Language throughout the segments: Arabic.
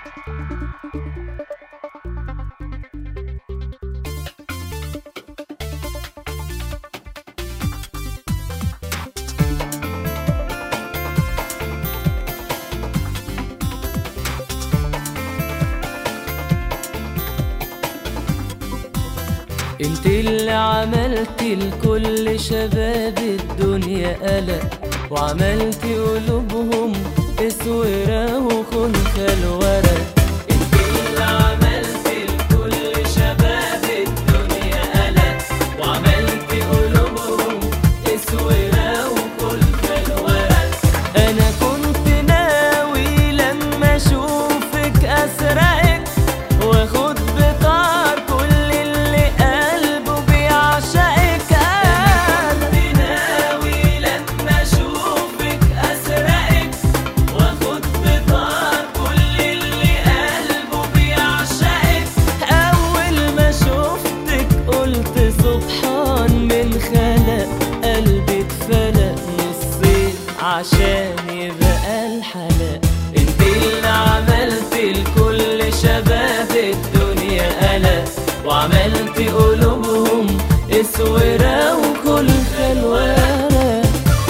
انت اللي عملتي لكل شباب الدنيا قلق، وعملتي قلوبهم اسورة وخنثى الورق. انت اللي عملتي لكل شباب الدنيا قلق، وعملتي قلوبهم اسورة وخنثى الورق. انا كنت ناوي لما اشوفك اسرقك واخد بطار كل اللي قلبه بيعشقك. كنت ناوي لما اشوفك اسرقك واخد بطار كل اللي قلبه بيعشقك. اول ما شفتك قلت سبحان من خلق، قلبي اتفلق نصين عشان يبقى الحلق. انت اللي عملتي لكل شباب الدنيا قلق، وعملتي قلوبهم اسورة وخنثى الورق.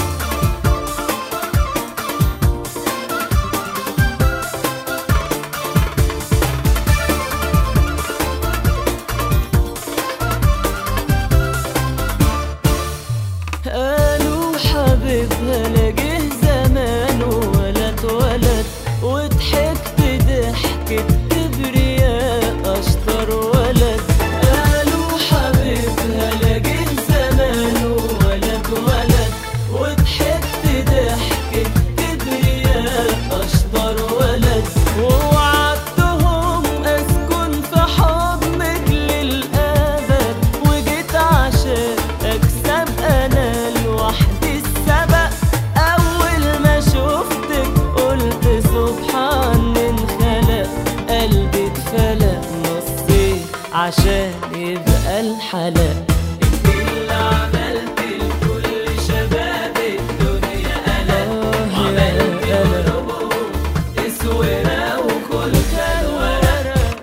قالوا حبيبها لا جه زمانه ولا اتولد، وضحكت ضحكة كبرياء اشطر ولد. قالوا حبيبها لا جه زمانه ولا اتولد، وضحكت ضحكة كبرياء اشطر ولد. ووعدتهم اسكن في حضنك للابد، وجيت عشان اكسب انا لوحدي السبق. اول ما شفتك قلت سبحان من خلق، قلبي اتفلق نصين عشان يبقى الحلق. انت اللي عملتي لكل شباب الدنيا قلق، وعملتي قلوبهم اسورة وخنثى الورق.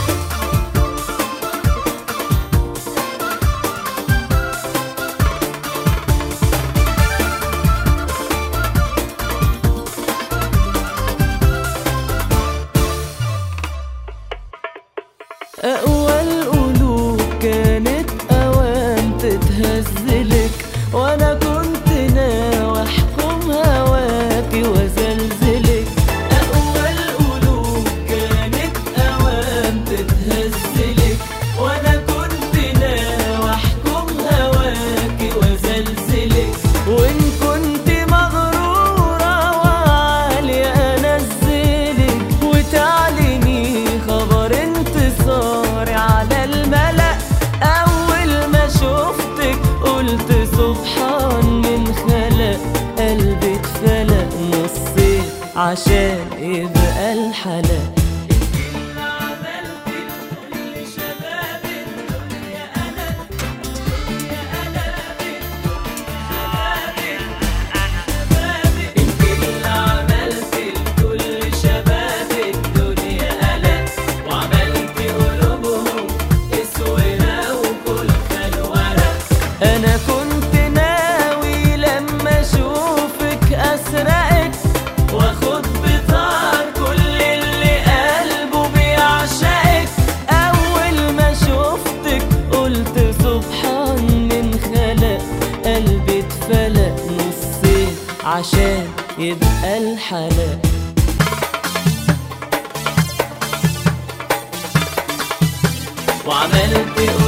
أقوى القلوب كانت أوام تتهزلك، وأنا كنت ناوي أحكم هواكي وأزلزلك. أقوى القلوب كانت أوام تتهزلك، وأنا كنت ناوي أحكم هواكي وأزلزلك. وإن كنت مغرورة وعالية أنزلك، وتعلني خبر انتصاري على الملأ. أول ما شفتك قلت سبحان من خلق، قلبي اتفلق نصين عشان يبقى الحلق. أنا كنت ناوي لما أشوفك أسرقك واخد بطار كل اللي قلبه بيعشقك. أول ما شفتك قلت سبحان من خلق، قلبي اتفلق نصين عشان يبقى الحلق. وعملت